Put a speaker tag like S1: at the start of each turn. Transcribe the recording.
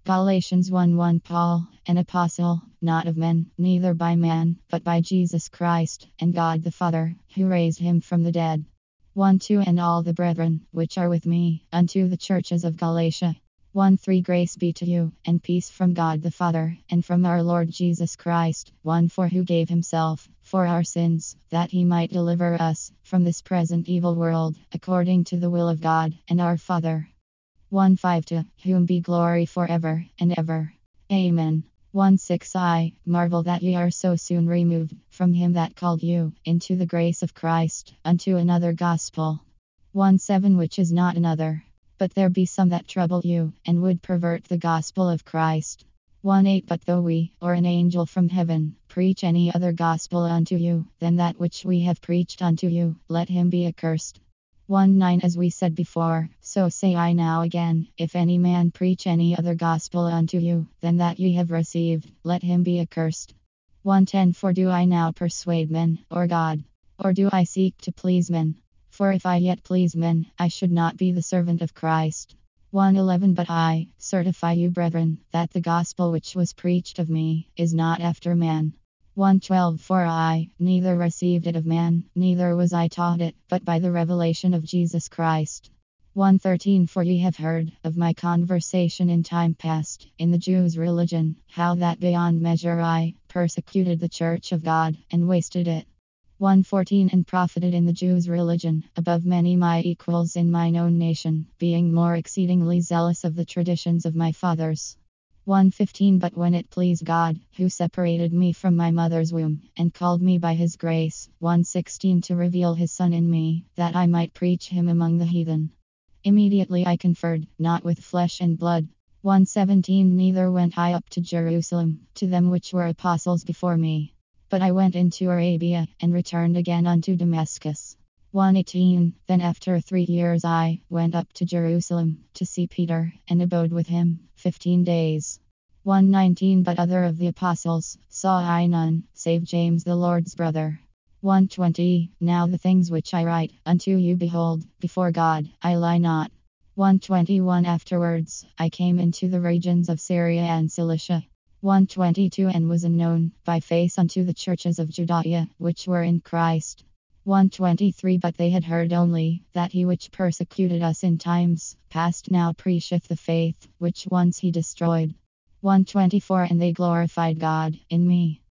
S1: Galatians 1:1 Paul, an apostle, not of men, neither by man, but by Jesus Christ, and God the Father, who raised him from the dead. 1:2 And all the brethren, which are with me, unto the churches of Galatia. 1:3 Grace be to you, and peace from God the Father, and from our Lord Jesus Christ. 1:4 Who gave himself for our sins, that he might deliver us from this present evil world, according to the will of God and our Father. 1:5 To whom be glory forever and ever. Amen. 1:6 I marvel that ye are so soon removed from him that called you into the grace of Christ, unto another gospel. 1:7 Which is not another. But there be some that trouble you, and would pervert the gospel of Christ. 1:8 But though we, or an angel from heaven, preach any other gospel unto you than that which we have preached unto you, let him be accursed. 1:9 As we said before, so say I now again, if any man preach any other gospel unto you than that ye have received, let him be accursed. 1:10 For do I now persuade men, or God? Or do I seek to please men? For if I yet please men, I should not be the servant of Christ. 1:11 But I certify you, brethren, that the gospel which was preached of me is not after man. 1:12 For I neither received it of man, neither was I taught it, but by the revelation of Jesus Christ. 1:13 For ye have heard of my conversation in time past, in the Jews' religion, how that beyond measure I persecuted the church of God, and wasted it. 1:14 And profited in the Jews' religion, above many my equals in mine own nation, being more exceedingly zealous of the traditions of my fathers. 1:15 But when it pleased God, who separated me from my mother's womb, and called me by his grace, 1:16 To reveal his Son in me, that I might preach him among the heathen. Immediately I conferred, not with flesh and blood. 1:17 Neither went I up to Jerusalem, to them which were apostles before me. But I went into Arabia, and returned again unto Damascus. 1:18 Then after 3 years I went up to Jerusalem, to see Peter, and abode with him 15 days. 1:19 But other of the apostles saw I none, save James the Lord's brother. 1:20 Now the things which I write unto you, behold, before God, I lie not. 1:21 Afterwards I came into the regions of Syria and Cilicia. 1:22 And was unknown by face unto the churches of Judea, which were in Christ. 1:23 But they had heard only that he which persecuted us in times past now preacheth the faith, which once he destroyed. 1:24 And they glorified God in me,